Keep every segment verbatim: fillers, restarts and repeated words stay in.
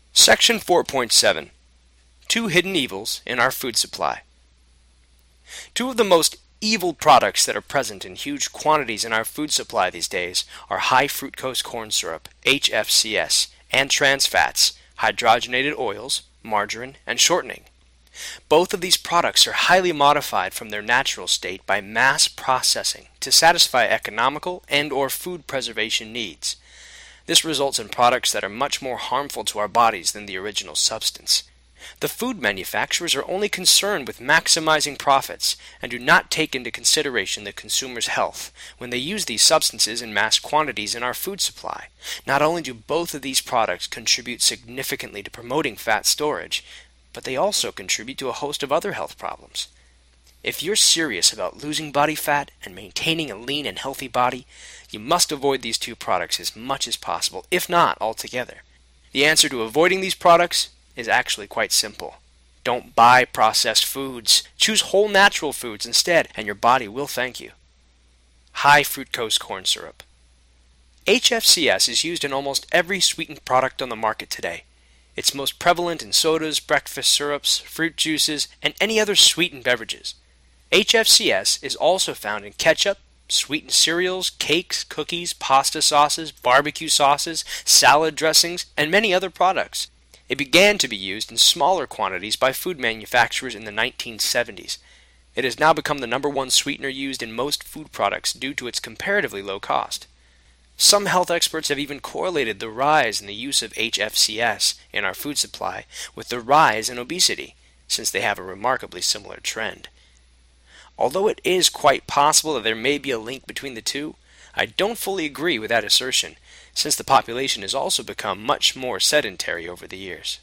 Section four point seven. Two hidden evils in our food supply. Two of the most evil products that are present in huge quantities in our food supply these days are high fructose corn syrup, H F C S, and trans fats, hydrogenated oils, margarine, and shortening. Both of these products are highly modified from their natural state by mass processing to satisfy economical and or food preservation needs. This results in products that are much more harmful to our bodies than the original substance. The food manufacturers are only concerned with maximizing profits and do not take into consideration the consumer's health when they use these substances in mass quantities in our food supply. Not only do both of these products contribute significantly to promoting fat storage, but they also contribute to a host of other health problems. If you're serious about losing body fat and maintaining a lean and healthy body, you must avoid these two products as much as possible, if not altogether. The answer to avoiding these products is actually quite simple. Don't buy processed foods. Choose whole natural foods instead, and your body will thank you. High fructose corn syrup. H F C S is used in almost every sweetened product on the market today. It's most prevalent in sodas, breakfast syrups, fruit juices, and any other sweetened beverages. H F C S is also found in ketchup, sweetened cereals, cakes, cookies, pasta sauces, barbecue sauces, salad dressings, and many other products. It began to be used in smaller quantities by food manufacturers in the nineteen seventies. It has now become the number one sweetener used in most food products due to its comparatively low cost. Some health experts have even correlated the rise in the use of H F C S in our food supply with the rise in obesity, since they have a remarkably similar trend. Although it is quite possible that there may be a link between the two, I don't fully agree with that assertion, since the population has also become much more sedentary over the years.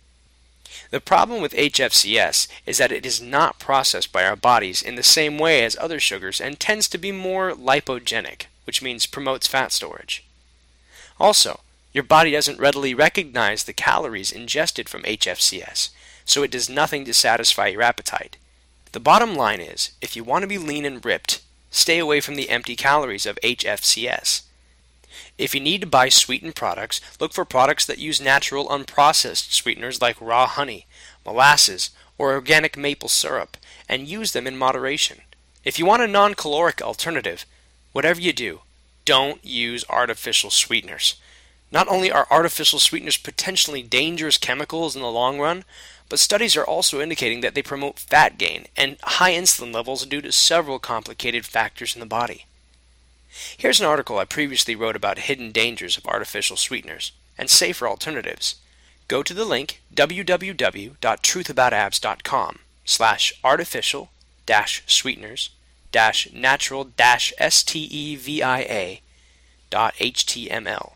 The problem with H F C S is that it is not processed by our bodies in the same way as other sugars and tends to be more lipogenic, which means promotes fat storage. Also, your body doesn't readily recognize the calories ingested from H F C S, so it does nothing to satisfy your appetite. The bottom line is, if you want to be lean and ripped, stay away from the empty calories of H F C S. If you need to buy sweetened products, look for products that use natural unprocessed sweeteners like raw honey, molasses, or organic maple syrup, and use them in moderation. If you want a non-caloric alternative, whatever you do, don't use artificial sweeteners. Not only are artificial sweeteners potentially dangerous chemicals in the long run, but studies are also indicating that they promote fat gain and high insulin levels due to several complicated factors in the body. Here's an article I previously wrote about hidden dangers of artificial sweeteners and safer alternatives. Go to the link w w w dot truth about abs dot com slash artificial dash sweeteners dash natural dash stevia dot html.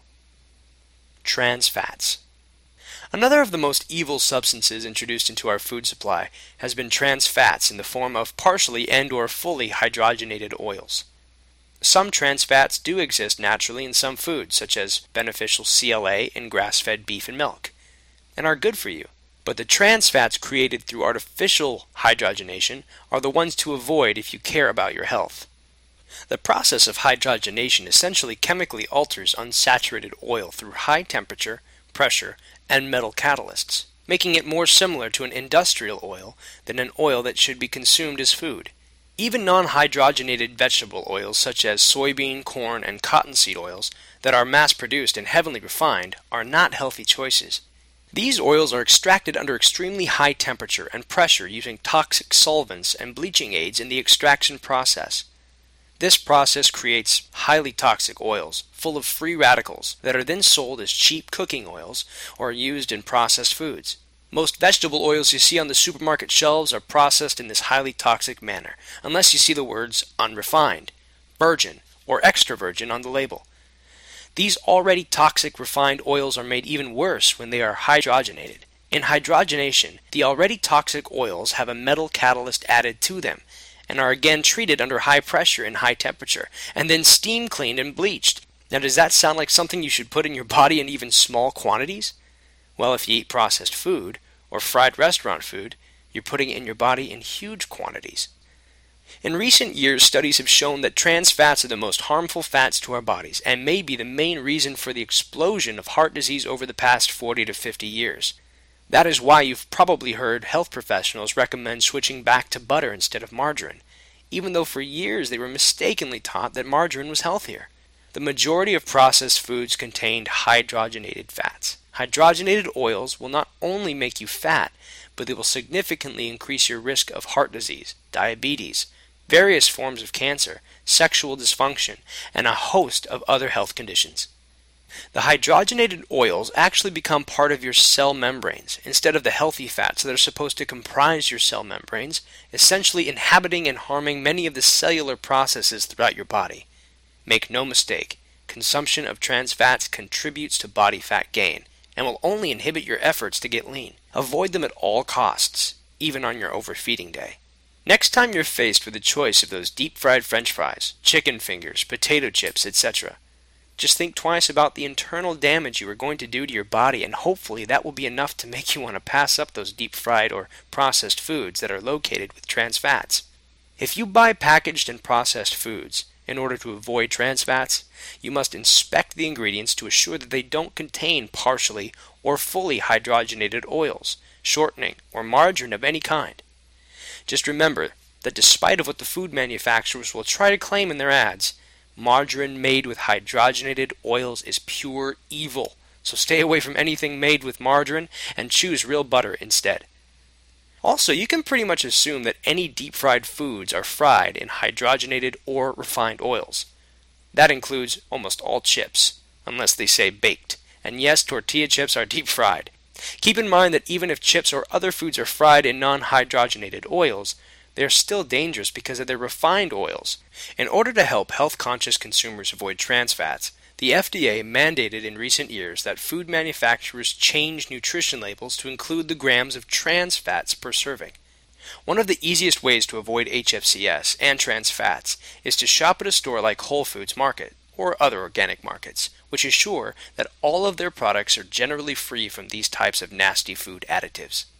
Trans fats. Another of the most evil substances introduced into our food supply has been trans fats in the form of partially and or fully hydrogenated oils. Some trans fats do exist naturally in some foods, such as beneficial C L A in grass-fed beef and milk, and are good for you. But the trans fats created through artificial hydrogenation are the ones to avoid if you care about your health. The process of hydrogenation essentially chemically alters unsaturated oil through high temperature, pressure, and metal catalysts, making it more similar to an industrial oil than an oil that should be consumed as food. Even non-hydrogenated vegetable oils such as soybean, corn, and cottonseed oils that are mass-produced and heavily refined are not healthy choices. These oils are extracted under extremely high temperature and pressure using toxic solvents and bleaching aids in the extraction process. This process creates highly toxic oils full of free radicals that are then sold as cheap cooking oils or used in processed foods. Most vegetable oils you see on the supermarket shelves are processed in this highly toxic manner, unless you see the words unrefined, virgin, or extra virgin on the label. These already toxic refined oils are made even worse when they are hydrogenated. In hydrogenation, the already toxic oils have a metal catalyst added to them, and are again treated under high pressure and high temperature, and then steam cleaned and bleached. Now, does that sound like something you should put in your body in even small quantities? Well, if you eat processed food, or fried restaurant food, you're putting it in your body in huge quantities. In recent years, studies have shown that trans fats are the most harmful fats to our bodies and may be the main reason for the explosion of heart disease over the past forty to fifty years. That is why you've probably heard health professionals recommend switching back to butter instead of margarine, even though for years they were mistakenly taught that margarine was healthier. The majority of processed foods contained hydrogenated fats. Hydrogenated oils will not only make you fat, but they will significantly increase your risk of heart disease, diabetes, various forms of cancer, sexual dysfunction, and a host of other health conditions. The hydrogenated oils actually become part of your cell membranes instead of the healthy fats that are supposed to comprise your cell membranes, essentially inhabiting and harming many of the cellular processes throughout your body. Make no mistake, consumption of trans fats contributes to body fat gain and will only inhibit your efforts to get lean. Avoid them at all costs, even on your overfeeding day. Next time you're faced with the choice of those deep-fried French fries, chicken fingers, potato chips, et cetera, just think twice about the internal damage you are going to do to your body, and hopefully that will be enough to make you want to pass up those deep-fried or processed foods that are located with trans fats. If you buy packaged and processed foods in order to avoid trans fats, you must inspect the ingredients to assure that they don't contain partially or fully hydrogenated oils, shortening, or margarine of any kind. Just remember that despite of what the food manufacturers will try to claim in their ads, margarine made with hydrogenated oils is pure evil. So stay away from anything made with margarine and choose real butter instead. Also, you can pretty much assume that any deep-fried foods are fried in hydrogenated or refined oils. That includes almost all chips, unless they say baked. And yes, tortilla chips are deep-fried. Keep in mind that even if chips or other foods are fried in non-hydrogenated oils, they are still dangerous because of their refined oils. In order to help health-conscious consumers avoid trans fats, the F D A mandated in recent years that food manufacturers change nutrition labels to include the grams of trans fats per serving. One of the easiest ways to avoid H F C S and trans fats is to shop at a store like Whole Foods Market or other organic markets, which assure that all of their products are generally free from these types of nasty food additives.